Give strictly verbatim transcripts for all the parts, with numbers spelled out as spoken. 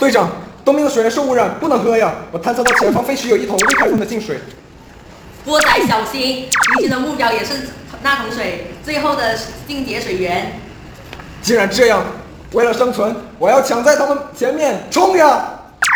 队长，东面的水源受污染，不能喝呀！我探测到前方飞驰有一桶未开封的净水。 波仔小心，敌军的目标也是那桶水最后的定点水源。 既然这样，为了生存，我要抢在他们前面冲呀！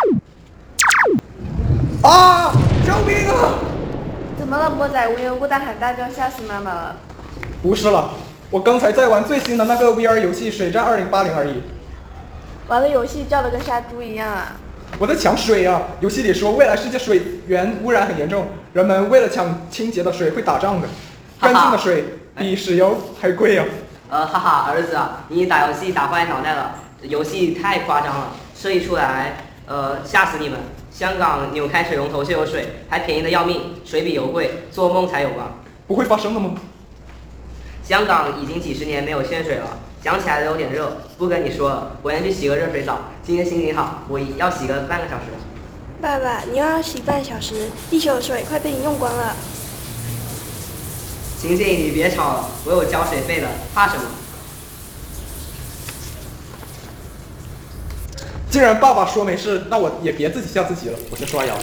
啊！救命啊！ 怎么了，波仔？无缘无故大喊大叫，吓死妈妈了。 不是了，我刚才在玩最新的那个 V R 游戏《水战二零八零》而已。 玩的游戏叫得跟杀猪一样啊！ 我在抢水啊！游戏里说未来世界水源污染很严重，人们为了抢清洁的水会打仗的。干净的水比石油还贵啊！ 呃，哈哈，儿子啊，你打游戏打坏脑袋了，游戏太夸张了，设计出来，呃，吓死你们！香港扭开水龙头就有水，还便宜的要命，水比油贵，做梦才有吧？ 不会发生的吗？ 香港已经几十年没有限水了，想起来都有点热，不跟你说了，我先去洗个热水澡。今天心情好，我要洗个半个小时。 爸爸，你又要洗半小时，地球的水快被你用光了。 晴晴，你别吵了，我有交水费的，怕什么？ 既然爸爸说没事，那我也别自己吓自己了。我先刷牙。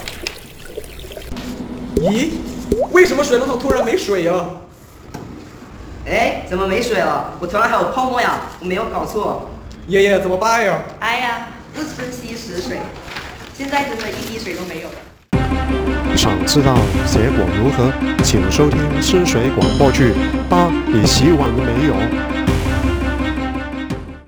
咦，为什么水龙头突然没水了？ 哎，怎么没水了？我头上还有泡沫呀，我没有搞错。 爷爷怎么办呀？ 哎呀，不珍惜食水，现在真的一滴水都没有了。 想知道结果如何？请收听吃水广播剧。爸，你洗碗了没有？